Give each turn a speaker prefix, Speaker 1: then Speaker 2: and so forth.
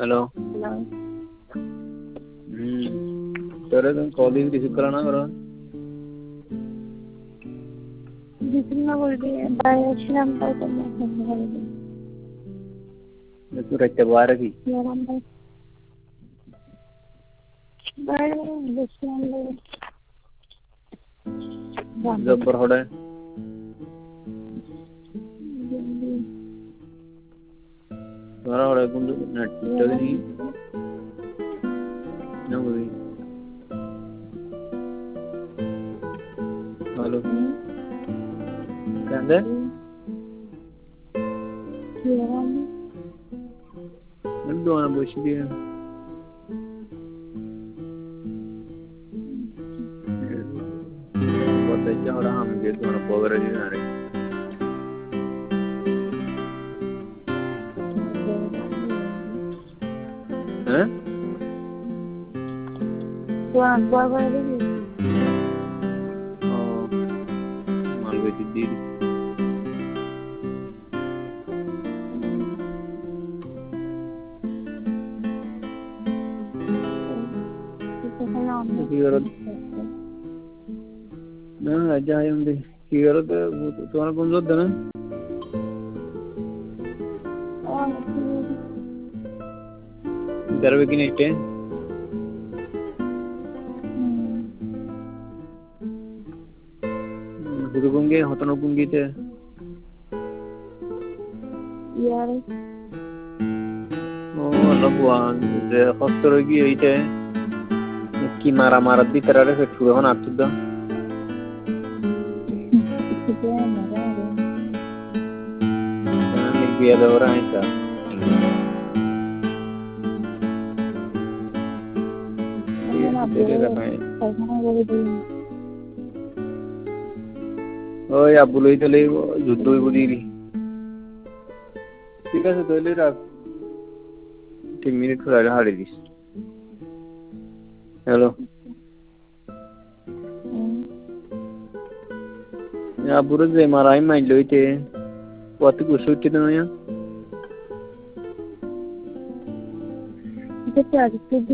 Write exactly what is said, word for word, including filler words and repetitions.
Speaker 1: hello
Speaker 2: hello
Speaker 1: हम्म तेरे तुम call ही receive कराना करो
Speaker 2: जितना बोल रही है बायोश नंबर तो मैं फोन कर दूँ
Speaker 1: मैं तू रहते बाहर की
Speaker 2: मेरा नंबर बायो दूसरा नंबर
Speaker 1: जबर होड़ा तुम्हारा होड़ा कुंडू नेट चल नहीं ना बोली हेलो कहते मैं दोना बुश दिया बहुत अच्छा हो रहा हम ये दोनों पोगर जी ना रहे हैं
Speaker 2: तो आप बार बार देंगे
Speaker 1: ओ मालूम है जिद्दी ना राजा आए होंगे किधर तो तुम्हारा कौन सा दिन है घर पे किन्हीं टे हुदुगुंगे होतनुगुंगी थे
Speaker 2: यार
Speaker 1: ओ लगवान जे हस्तरोगी यही थे कि मारा मारा दी तरह रे फिर छुए होना आती दा कहने भी याद हो रहा है क्या ओ या बुलाई चले जुद्दो ही बुली री ठीक है तो ले रहा तीन मिनट का रहा हारे दिस हेलो या बुरे जे माराई माइंड लोई थे what कुछ सोचते ना यार
Speaker 2: तो क्या